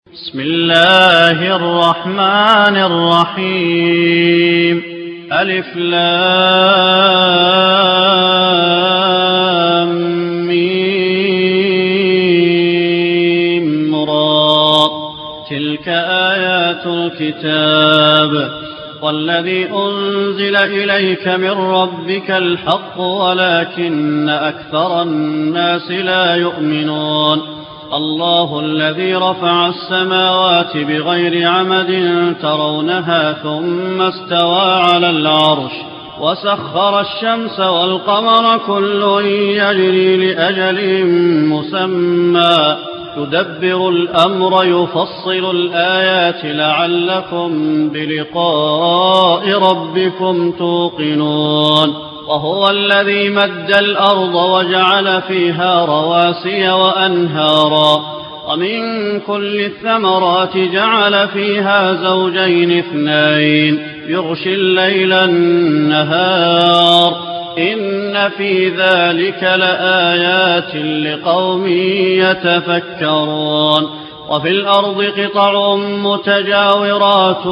بسم الله الرحمن الرحيم. ألف لام ميم را. تلك آيات الكتاب والذي أنزل إليك من ربك الحق ولكن أكثر الناس لا يؤمنون. الله الذي رفع السماوات بغير عمد ترونها ثم استوى على العرش وسخر الشمس والقمر كل يجري لأجل مسمى يدبر الأمر يفصل الآيات لعلكم بلقاء ربكم توقنون. وهو الذي مد الأرض وجعل فيها رواسي وأنهارا ومن كل الثمرات جعل فيها زوجين اثنين يغشي الليل النهار إن في ذلك لآيات لقوم يتفكرون. وفي الأرض قطع متجاورات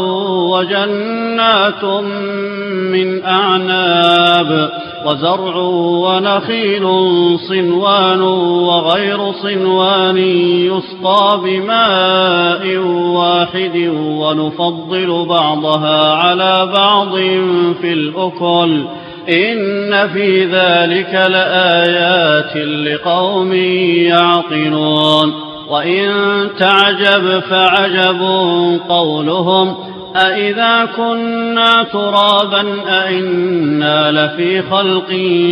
وجنات من أعناب وزرع ونخيل صنوان وغير صنوان يسقى بماء واحد ونفضل بعضها على بعض في الأكل إن في ذلك لآيات لقوم يعقلون. وإن تعجب فعجب قولهم أإذا كنا ترابا أإنا لفي خلق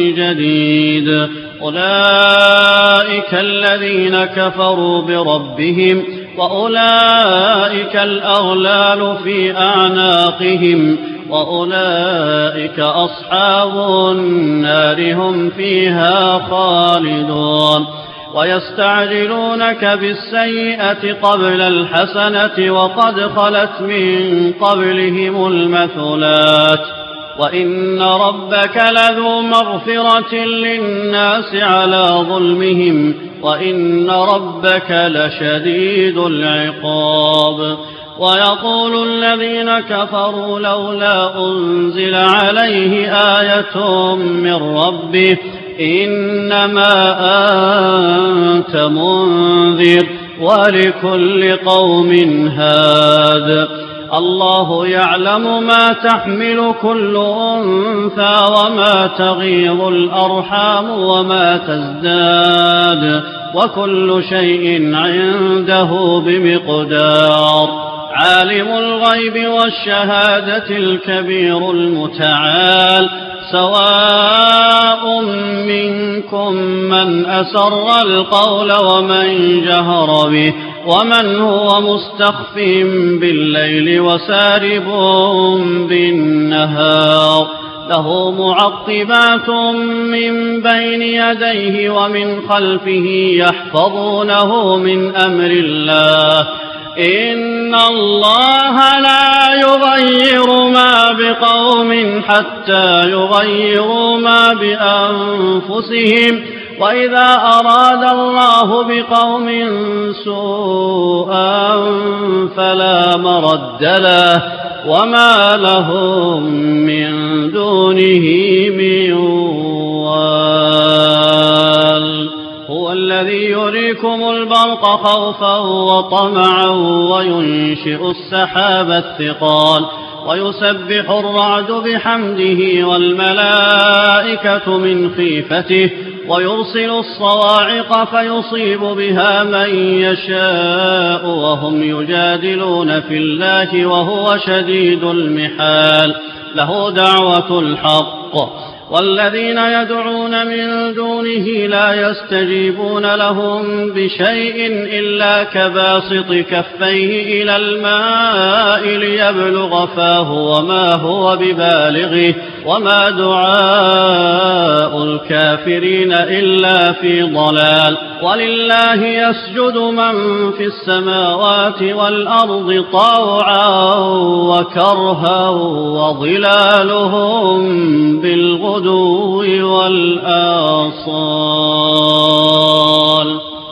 جديد. أولئك الذين كفروا بربهم وأولئك الأغلال في أعناقهم وأولئك أصحاب النار هم فيها خالدون. ويستعجلونك بالسيئة قبل الحسنة وقد خلت من قبلهم المثلات وإن ربك لذو مغفرة للناس على ظلمهم وإن ربك لشديد العقاب. ويقول الذين كفروا لولا أنزل عليه آية من ربه إنما أنت منذر ولكل قوم هاد. الله يعلم ما تحمل كل أنثى وما تغيض الأرحام وما تزداد وكل شيء عنده بمقدار. عالم الغيب والشهادة الكبير المتعال سواء منكم من أسر القول ومن جهر به ومن هو مستخف بالليل وسارب بالنهار. له معقبات من بين يديه ومن خلفه يحفظونه من أمر الله إن الله لا يغير ما بقوم حتى يغيروا ما بأنفسهم وإذا أراد الله بقوم سوءا فلا مرد له وما لهم من دونه من وال. هو الذي يريكم البرق خوفا وطمعا وينشئ السحاب الثقال ويسبح الرعد بحمده والملائكة من خيفته ويرسل الصواعق فيصيب بها من يشاء وهم يجادلون في الله وهو شديد المحال. له دعوة الحق والذين يدعون من دونه لا يستجيبون لهم بشيء إلا كباسط كفيه إلى الماء ليبلغ فاه وما هو ببالغه وما دعاء الكافرين إلا في ضلال. ولله يسجد من في السماوات والأرض طوعا وكرها وظلالهم بالغدو والآصال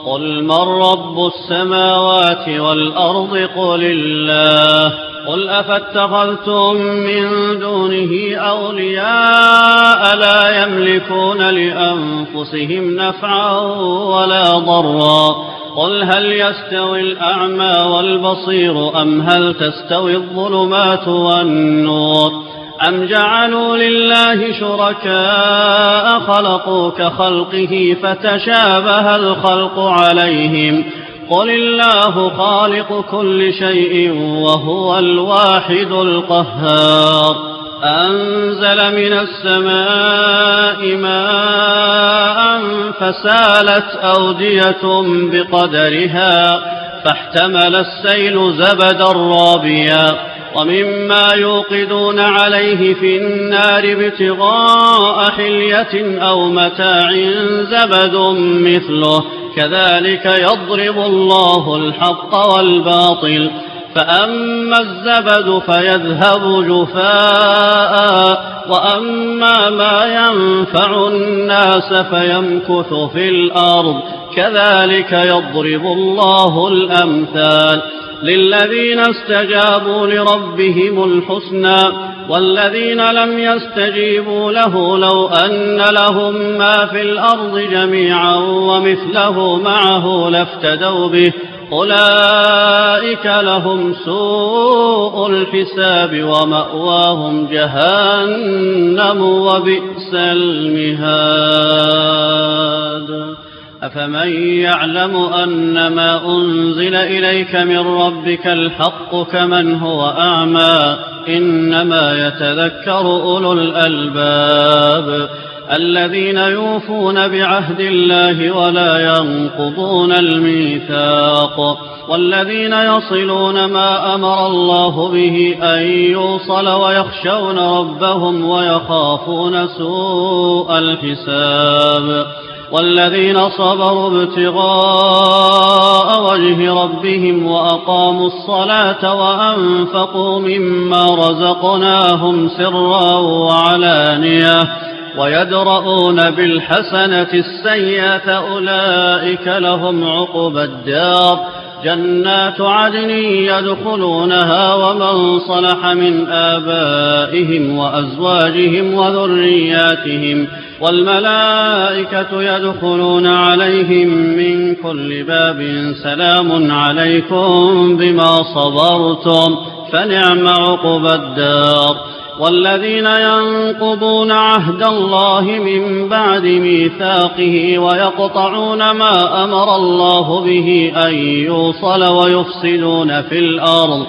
قل من رب السماوات والأرض قل الله قل أفاتخذتم من دونه أولياء لا يملكون لأنفسهم نفعا ولا ضرا قل هل يستوي الأعمى والبصير أم هل تستوي الظلمات والنور أم جعلوا لله شركاء خلقوا كخلقه فتشابه الخلق عليهم قل الله خالق كل شيء وهو الواحد القهار أنزل من السماء ماء فسالت أودية بقدرها فاحتمل السيل زبدا رابيا ومما يوقدون عليه في النار ابتغاء حلية أو متاع زبد مثله كذلك يضرب الله الحق والباطل فأما الزبد فيذهب جفاء وأما ما ينفع الناس فيمكث في الأرض كذلك يضرب الله الأمثال للذين استجابوا لربهم الحسنى والذين لم يستجيبوا له لو أن لهم ما في الأرض جميعا ومثله معه لافتدوا به أولئك لهم سوء الحساب ومأواهم جهنم وبئس المهاد أفمن يعلم أنما أنزل إليك من ربك الحق كمن هو أعمى إنما يتذكر أولو الألباب الذين يوفون بعهد الله ولا ينقضون الميثاق والذين يصلون ما أمر الله به أن يوصل ويخشون ربهم ويخافون سوء الحساب والذين صبروا ابتغاء وجه ربهم وأقاموا الصلاة وأنفقوا مما رزقناهم سرا وعلانية ويدرؤون بالحسنة السيئة أولئك لهم عقبى الدار جنات عدن يدخلونها ومن صلح من آبائهم وأزواجهم وذرياتهم والملائكة يدخلون عليهم من كل باب سلام عليكم بما صبرتم فنعم عقبى الدار والذين ينقضون عهد الله من بعد ميثاقه ويقطعون ما أمر الله به أن يوصل ويفسدون في الأرض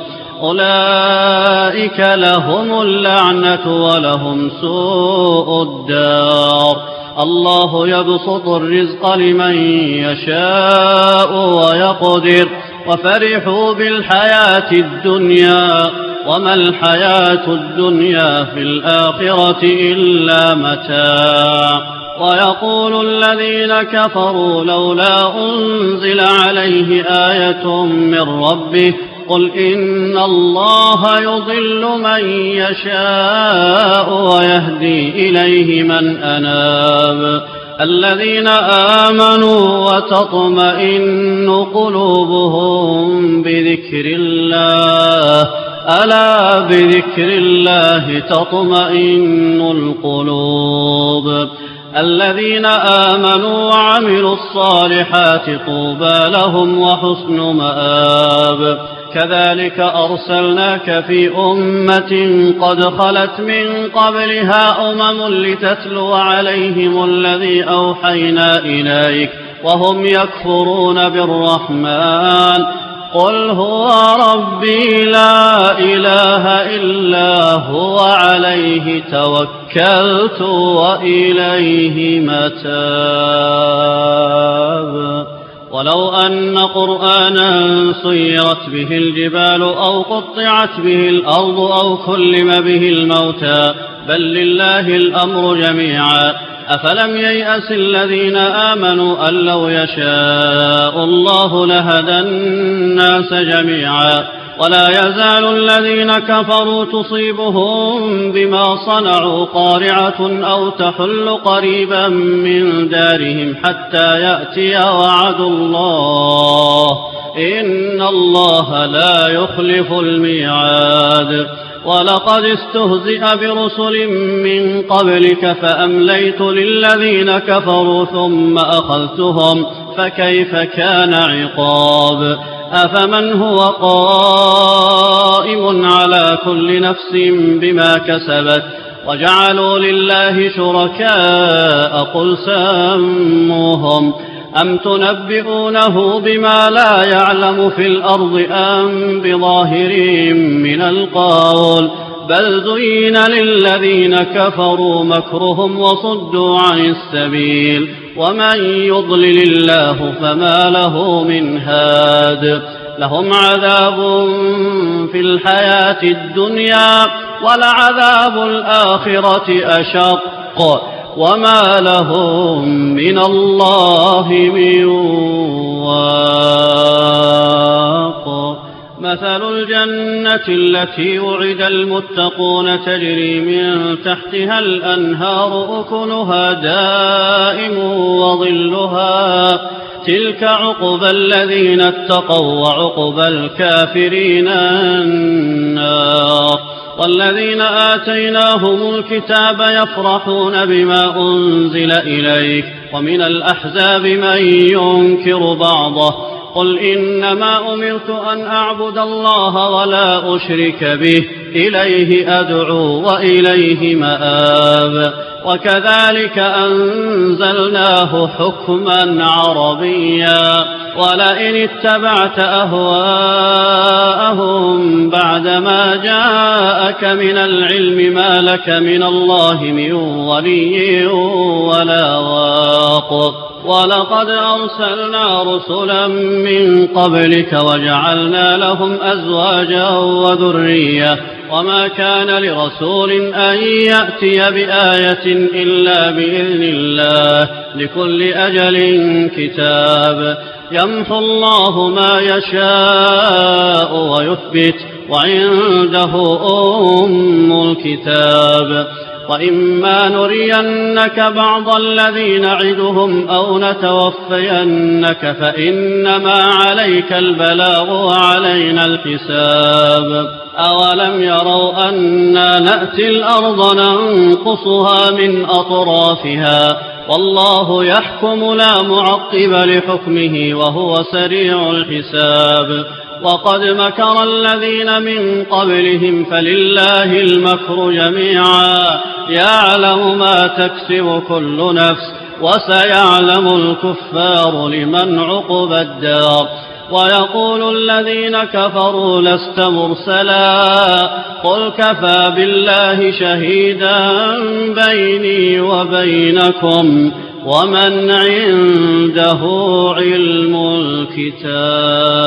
أولئك لهم اللعنة ولهم سوء الدار الله يبسط الرزق لمن يشاء ويقدر وفرحوا بالحياة الدنيا وما الحياة الدنيا في الآخرة إلا متاع ويقول الذين كفروا لولا أنزل عليه آية من ربه قل إن الله يضل من يشاء ويهدي إليه من أناب الذين آمنوا وتطمئن قلوبهم بذكر الله ألا بذكر الله تطمئن القلوب الذين آمنوا وعملوا الصالحات طوبى لهم وحسن مآب كذلك أرسلناك في أمة قد خلت من قبلها لتتلو عليهم الذي أوحينا إليك وهم يكفرون بالرحمن قل هو ربي لا إله إلا هو عليه توكلت وإليه متاب ولو أن قرآنا سيرت به الجبال أو قطعت به الأرض أو كلم به الموتى بل لله الأمر جميعا أفلم ييأس الذين آمنوا أن لو يشاء الله لهدى الناس جميعا ولا يزال الذين كفروا تصيبهم بما صنعوا قارعة أو تحل قريبا من دارهم حتى يأتي وعد الله إن الله لا يخلف الميعاد ولقد استهزئ برسل من قبلك فأمليت للذين كفروا ثم أخذتهم فكيف كان عقاب أفمن هو قائم على كل نفس بما كسبت وجعلوا لله شركاء قل سموهم أم تنبئونه بما لا يعلم في الأرض أم بظاهر من القول بل زين للذين كفروا مكرهم وصدوا عن السبيل ومن يضلل الله فما له من هاد لهم عذاب في الحياة الدنيا ولعذاب الآخرة أشق وما لهم من الله من واق مثل الجنة التي وعد المتقون تجري من تحتها الأنهار أكلها دائم وظلها تلك عقبى الذين اتقوا وعقبى الكافرين النار والذين آتيناهم الكتاب يفرحون بما أنزل إليك ومن الأحزاب من ينكر بعضه قل إنما أمرت أن أعبد الله ولا أشرك به إليه أدعو وإليه مآب وكذلك أنزلناه حكما عربيا ولئن اتبعت أهواءهم بعدما جاءك من العلم ما لك من الله من ولي ولا واق ولقد أرسلنا رسلا من قبلك وجعلنا لهم أزواجا وذرية وما كان لرسول أن يأتي بآية إلا بإذن الله لكل أجل كتاب يمحو الله ما يشاء ويثبت وعنده أم الكتاب وإما نرينك بعض الذي نعدهم أو نتوفينك فإنما عليك البلاغ وعلينا الحساب أولم يروا أنا نأتي الأرض ننقصها من أطرافها والله يحكم لا معقب لحكمه وهو سريع الحساب وقد مكر الذين من قبلهم فلله المكر جميعا يعلم ما تكسب كل نفس وسيعلم الكفار لمن عقب الدار ويقول الذين كفروا لست مرسلا قل كفى بالله شهيدا بيني وبينكم ومن عنده علم الكتاب